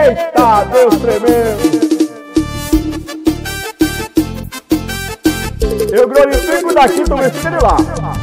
Eita, Deus tremendo. Eu glorifico daqui, tu me fica de lá.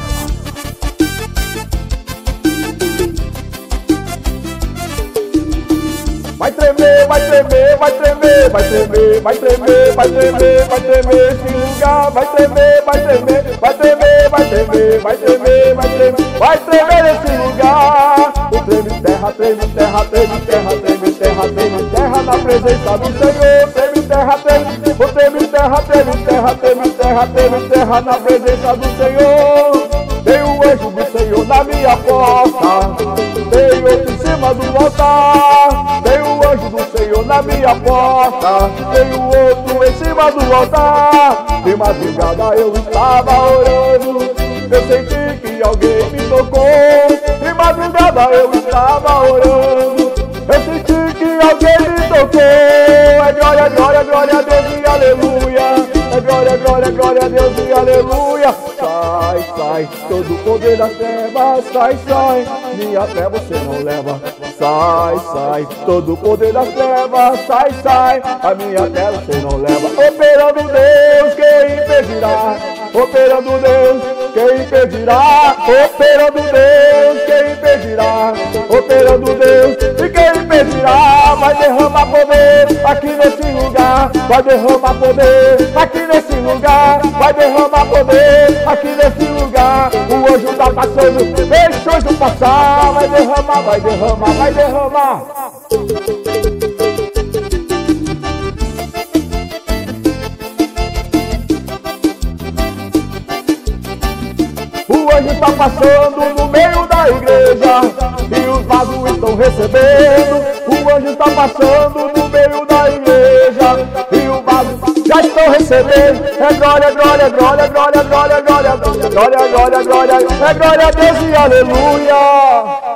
Vai tremer, vai tremer, vai tremer, vai tremer, vai tremer, vai tremer, vai tremer esse lugar, vai tremer, vai tremer, vai tremer, vai tremer, vai tremer, vai tremer, vai tremer esse lugar. O treme terra, treme terra, treme terra, treme terra, treme terra na presença do Senhor. Treme terra, treme, o treme terra, treme terra, treme terra, treme terra na presença do Senhor. Tem o anjo do Senhor na minha porta, tem outro em cima do altar. Tem o anjo do Senhor na minha porta, tem o outro em cima do altar. De madrugada eu estava orando, eu senti que alguém me tocou. De madrugada eu estava orando, eu senti que alguém me tocou. É glória, glória, glória a Deus e aleluia. É glória, glória, glória a Deus e aleluia. Sai, sai, todo o poder das trevas, sai, sai, minha fé você não leva. Sai, sai, todo o poder das trevas, sai, sai, a minha fé você não leva. Operando Deus, quem impedirá? Operando Deus, quem impedirá? Operando Deus, quem impedirá? Operando Deus, e quem impedirá? Vai derramar poder aqui nesse lugar, vai derramar poder aqui nesse lugar, vai derramar poder aqui nesse lugar. O anjo tá passando, deixa o anjo passar, vai derramar, vai derramar, vai derramar. O anjo tá passando no meio da igreja e os vasos estão recebendo. O anjo tá passando no meio da igreja e os vasos já estão recebendo. É glória, glória, glória, glória, glória, glória, glória, glória, glória, é glória a Deus e aleluia.